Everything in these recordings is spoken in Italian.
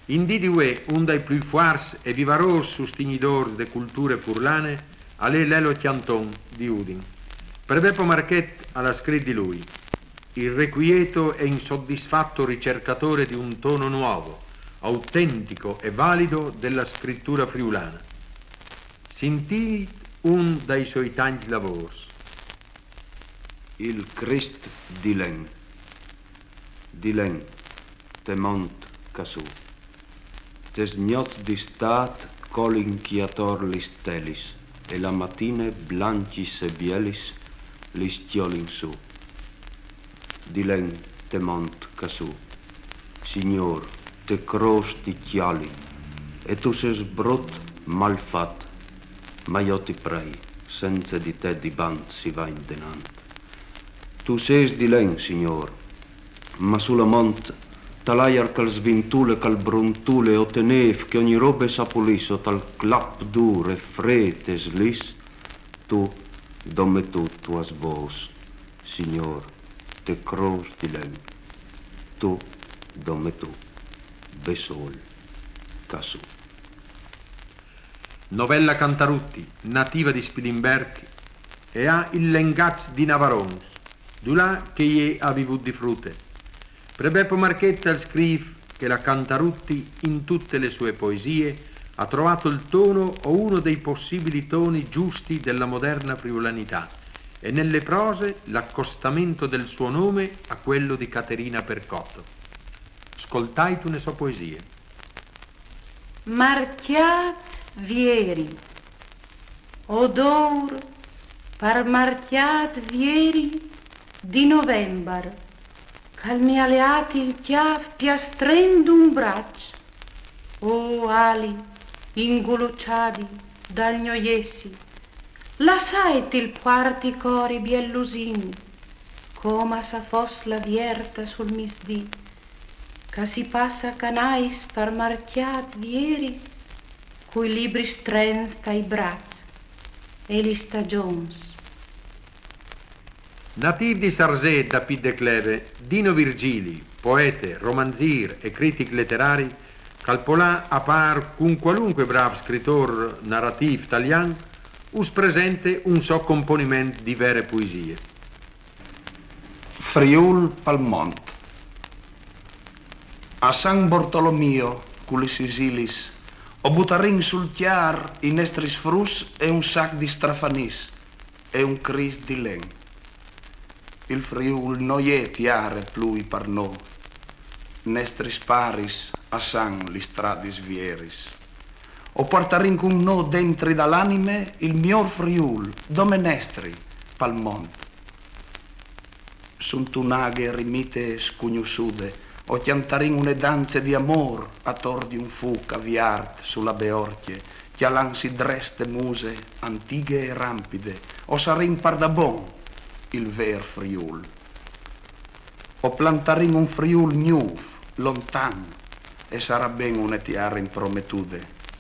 Indi due, un dei più forts e vivaros sostenidors de culture furlane, all'è Lelo Chianton di Udin. Per Beppo Marchet alla scritto di lui, il requieto e insoddisfatto ricercatore di un tono nuovo, autentico e valido della scrittura friulana. Sentì un dei suoi tanti lavori. Il Christ Dilen, temont casù, tes gnoz di stat colinchiator lis telis, e la matine blancis e bielis lis tiolin su. Dilen temont casù, Signor, te cros ti chiali, e tu ses brut malfat, ma io ti prei, senza di te di band si va in denant. Tu ses Dilen, Signor, ma sulla mont talaiar cal svintule, cal bruntule, o tenev, che ogni robe sapulis, o tal clap dur e frete slis, tu domme tu tuas vos, Signor, te cros Dilen, tu domme tu, besol, casù. Novella Cantarutti, nativa di Spilimberti, e ha il lengat di Navarons, là che gli ha vivuto di frutte. Per Beppo Marchetta scrive che la Cantarutti in tutte le sue poesie ha trovato il tono o uno dei possibili toni giusti della moderna friulanità e nelle prose l'accostamento del suo nome a quello di Caterina Percotto. Ascoltate le sue poesie. Marchiat vieri, odor par marchiat vieri di november, cal mi aleati il chiav piastrendo un braccio, o ali ingulucciadi dal gnoiessi, lasciate il quarti cori biellusin, come sa fos la vierta sul misdì, che si passa canais per marchiat vieri, cui libri strenza i bracci e li stagions. Nativ di Sarzet da Pid de Cleve, Dino Virgili, poete, romanzier e critic letterari, calpolà a par con qualunque brav scrittor narrativ italian, us presente un so componiment di vere poesie. Friul Palmont. A San Bartolomeo, culis isilis, o buttarin sul chiar in estris frus e un sac di strafanis e un cris di len. Il Friul noi è tiare plui par no, nestris paris a San li stradis vieris. O portarin cum no dentri dall'anime il mior Friul, dome nestri, Palmont. Sunt un'aghe rimite scugnusude, o chiantarin une danze di amor attor di un fuc aviart sulla beorchie, chialan si dreste muse antighe e rampide, o sarin par da bon il ver Friul. O plantarin un Friul nuv, lontan, e sarà ben un'etiare in prometude.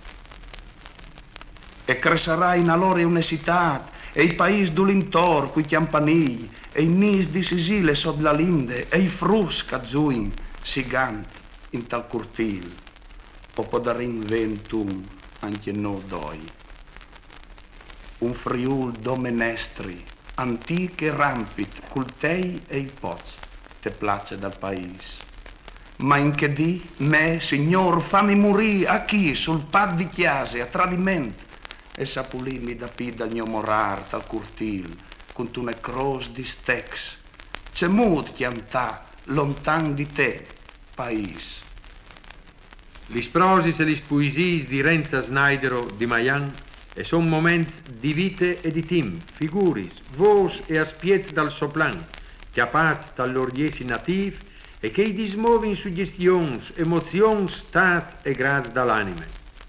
E crescerà in alore un'esitat, e i pais d'ulintor, qui chiampanigli, e i nis di Sisile sod la linde, e i frus cazuin, sigant in tal curtil, o podarin ventum anche no doi. Un Friul domenestri, antiche rampit, cultei e i poz, te place dal pais. Ma in che di, me, signor, fammi morì a chi, sul pad di chiase, a tradiment, e sapulimi da pi dal mio morar, tal curtil, con tu ne cros di stex, c'è mut chiantà, lontan di te, pais. Lis prosis e lis poesis di Renza Snaidero di Maian e son moments di vite e di tim, figuris, vos e aspiez dal soplan, che apaz dall'ordiesi nativ e che i dismovin suggestions, emozions, stat e grad dall'anime.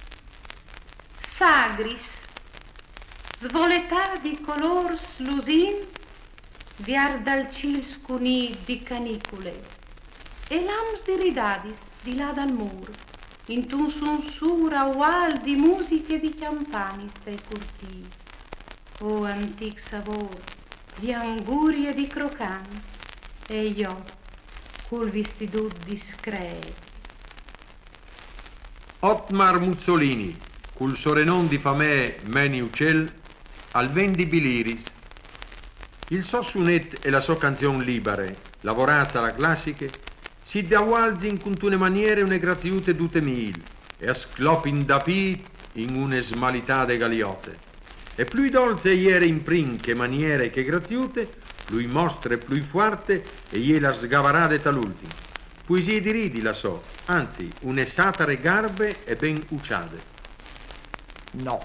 Sagris, svoletà di color slusin, viar dal cil scuni di canicule, e lams di ridadis di là dal mur, in tun sonsura ual di musiche di campani stai curti. O antic savor di anguri e di crocan, e io col vestidut discreti. Ottmar Mussolini, col sorenon di famè Meni Uccel, al vendi biliris. Il suo sunet e la sua canzone libere, lavorata alla classiche, si dawalzin con une maniere une gratiute dute mil, e sclopin da pi in une smalitate galiote. E più dolce iere in prin che maniere che gratiute, più mostre più forte e iela sgavarade tal'ultim. Poesie di ridi la so, anzi, une satare garbe e ben uciade. No.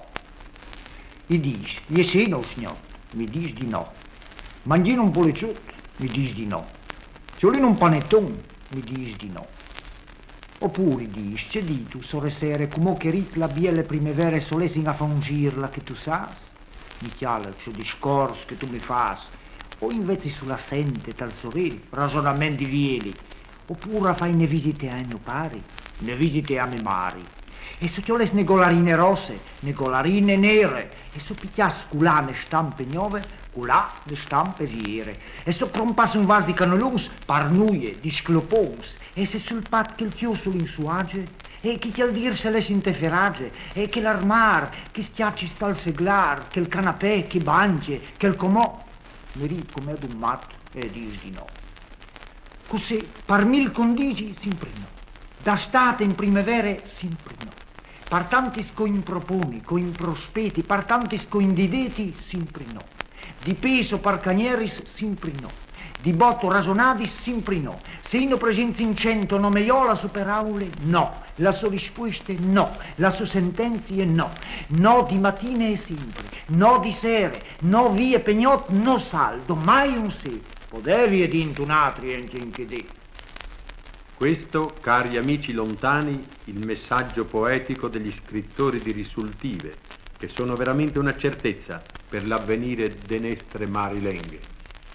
I dis, je sei no, signor, mi dis di no. Mangino un policiotto, mi dis di no. Ciolino un panettone, mi dis di no. Oppure dis, c'è di tu, sorresere, come che ric la biele primavera solesin a fungirla che tu sas? Mi chiala, c'è discorso che tu mi fas, o invece sulla sente tal sorridi, ragionamenti vieli. Oppure fai ne visite ai miei pari, ne visite a miei mari. E se c'ho le negolarine rosse, negolarine nere, e se picchias culà ne stampe nuove, culà ne stampe viere. E se crompas un vas di canoluns, parnuie, di sclopons, e se sul pat che il chiuso l'insuage, e chi chiel dir se le sinteferage, e che l'armar, che stiaci sta al seglar, che il canapè, che bange, che il comò, mi rid come ad un matto, e dis di no. Così, par mil condigi, sempre no. Da state in primavera, sempre no. Partantis coin proponi, coin prospeti, partantis coin dideti, sempre no. Di peso par canieris, sempre no. Di botto rasonadis, sempre no. Se ino presenza in 100 nomeiola super aule, no. La sua risposta no. La sua sentenza no. No di mattine e sempre. No di sere. No vie pegnot, no saldo. Mai un se. Podevi ed intunatri anche di. Questo, cari amici lontani, il messaggio poetico degli scrittori di risultive, che sono veramente una certezza per l'avvenire de nestre mari lenghe.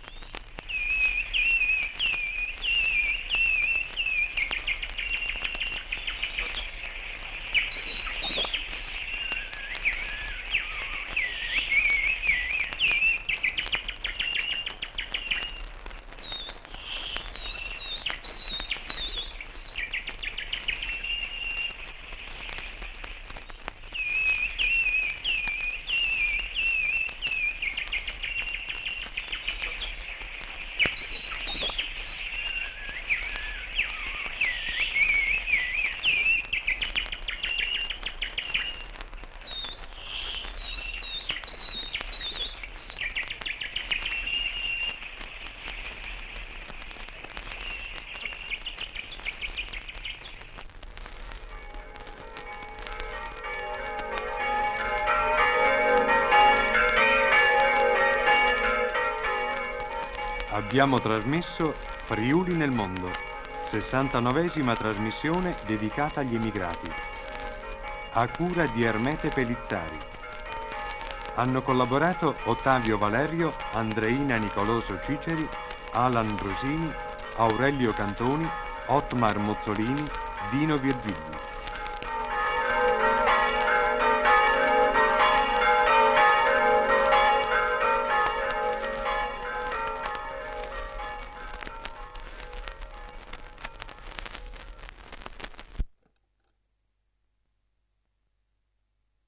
Abbiamo trasmesso Friuli nel mondo, 69esima trasmissione dedicata agli emigrati, a cura di Ermete Pelizzari. Hanno collaborato Ottavio Valerio, Andreina Nicoloso Ciceri, Alan Brosini, Aurelio Cantoni, Ottmar Mozzolini, Dino Virgilio.